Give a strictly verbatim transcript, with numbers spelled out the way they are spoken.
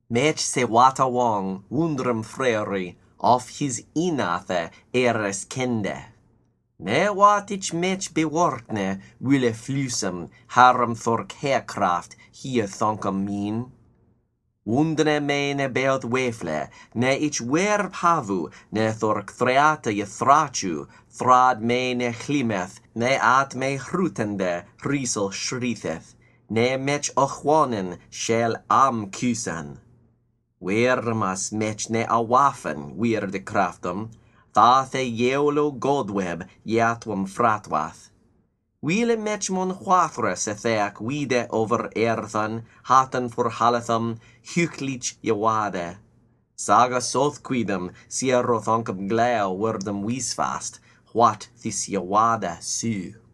Mech se wata wong, wundrum freri, of his inathe eres kende. Ne wat ich mech bewortne, wille flusum, harum thork haircraft, hier thonkum mean. Wundne me ne beod wefle, ne ich werp havu, ne thork threata je thrachu, thrad me ne chlimeth, ne at me hrutende, riesel shrietheth, ne mech ochwanen, shel am kusan. Weermas mech ne awafen, weer de craftum, thathe yeolo godweb, yatwum fratwath. Wile mech mon chwathres etheac wide over earthan, haten for halathum, huclich yawade. Saga soth quidum, sia rothoncum gleo wordum wisfast, what this yawada su.